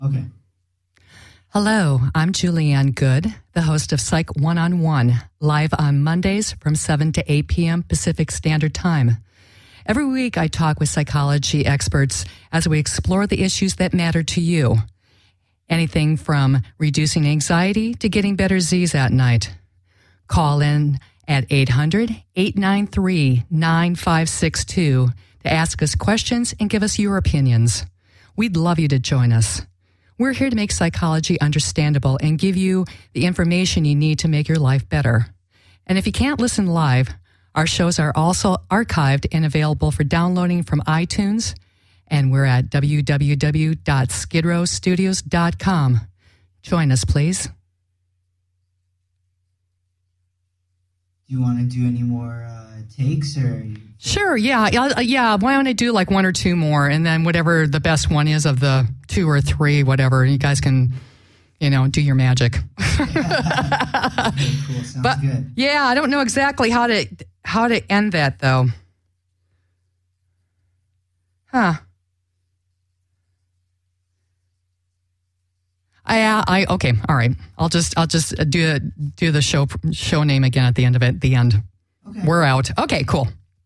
Okay. Hello, I'm Julianne Good, the host of Psych One-on-One, live on Mondays from 7 to 8 p.m. Pacific Standard Time. Every week I talk with psychology experts as we explore the issues that matter to you. Anything from reducing anxiety to getting better Z's at night. Call in at 800-893-9562 to ask us questions and give us your opinions. We'd love you to join us. We're here to make psychology understandable and give you the information you need to make your life better. And if you can't listen live, our shows are also archived and available for downloading from iTunes, and we're at www.skidrowstudios.com. Join us, please. Do you want to do any more takes or? Sure, yeah. Why don't I do like one or two more, and then whatever the best one is of the two or three, whatever, you guys can, do your magic. Okay, cool. Sounds good. Yeah, I don't know exactly how to end that though. Huh. Okay, all right. I'll just do the show name again at the end of it. The end. Okay. We're out. Okay, cool.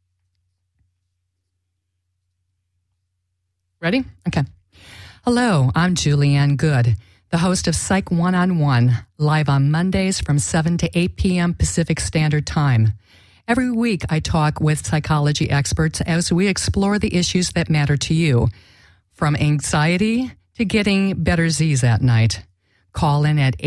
Ready? Okay. Hello, I'm Julianne Good, the host of Psych One-on-One, live on Mondays from 7 to 8 p.m. Pacific Standard Time. Every week I talk with psychology experts as we explore the issues that matter to you, from anxiety to getting better Z's at night. Call in at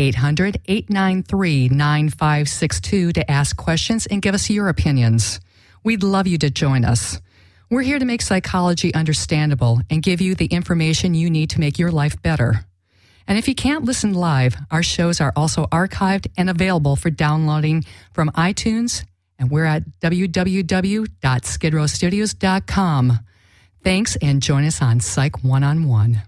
800-893-9562 to ask questions and give us your opinions. We'd love you to join us. We're here to make psychology understandable and give you the information you need to make your life better. And if you can't listen live, our shows are also archived and available for downloading from iTunes, and we're at www.skidrowstudios.com. Thanks, and join us on Psych One-on-One.